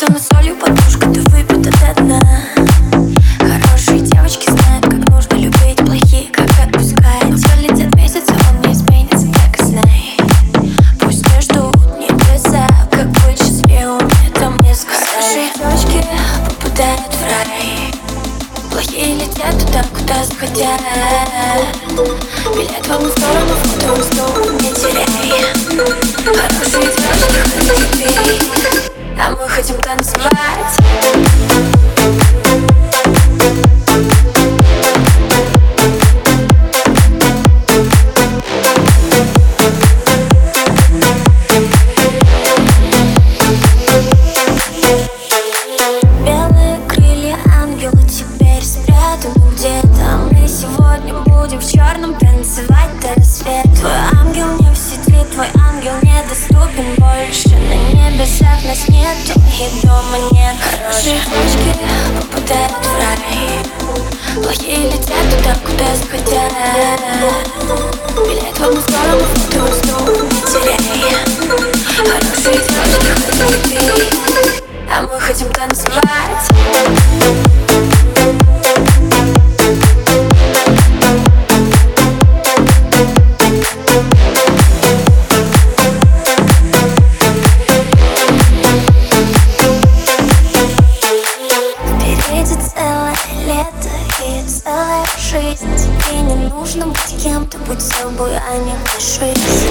что на солью подушка, ты выпита до дна. Хорошие девочки знают, как нужно любить, плохие как отпускать. Но пролетят месяцы, он не изменится, так и знай. Пусть не ждут небеса, как быть счастливым, это мне сказали. Хорошие девочки попадают в рай, плохие летят туда, куда захотят. Билет в одну сторону, в другую сторону не теряй. Хорошие девочки хотят любить, а мы хотим танцевать. Белые крылья ангела теперь спрятаны где-то. Мы сегодня будем в черном танцевать до рассвета. Твой ангел не в сети, твой ангел недоступен больше. На небесах нас нету и дома нет. Хорошие девочки попадают в рай, плохие летят туда, куда захотят. Билет в одну сторону, в другую сторону не теряй. Хорошие девочки хотят любить, а мы хотим танцевать. Впереди целое лето и целая жизнь. Тебе не нужно быть кем-то, будь собой, а не кажись.